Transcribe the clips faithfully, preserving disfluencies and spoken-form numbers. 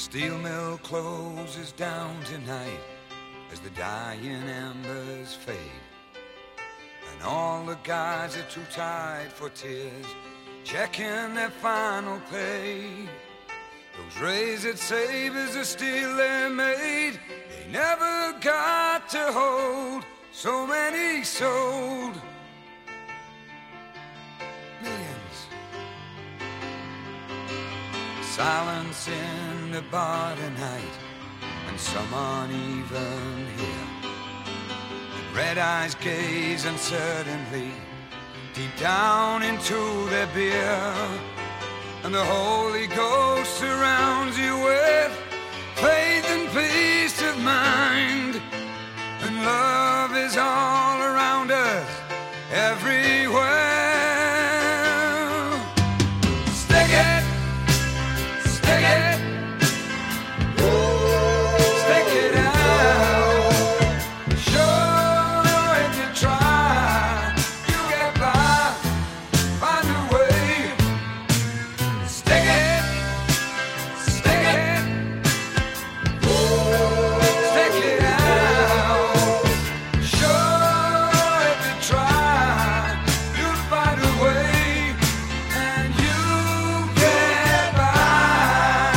steel mill closes down tonight as the dying embers fade, and all the guys are too tired for tears, checking their final pay. Those razor sabers are still they're made, they never got to hold so many sold. Millions. Silence in the bar tonight, and some aren't even here. And red eyes gaze uncertainly deep down into their beer, and the Holy Ghost surrounds you with faith and peace of mind, and love is all around us everywhere. Stick it, stick it, stick it out. Sure, if you try, you get by, find a way. Stick it, stick it, stick it out. Sure, if you try, you'll find a way, and you get by.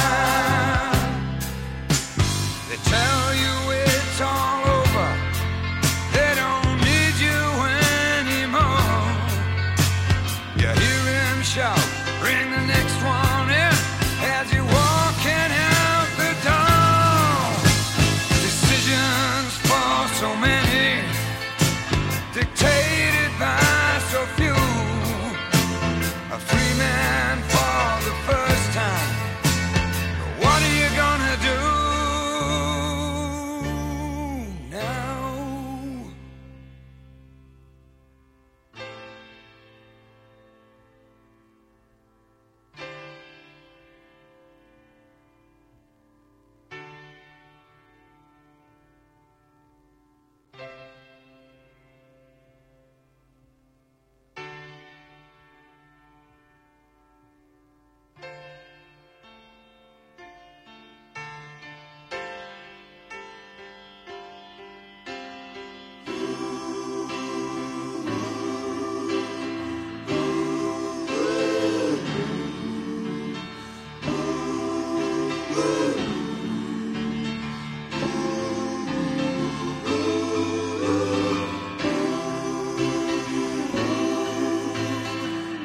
They tell you it's all over, they don't need you anymore. You hear him shout, bring the next one in, as you're walking out the door. Decisions for so many, dictated by so few. A free man for the first time. What are you gonna do now?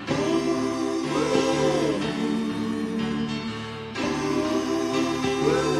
Woo!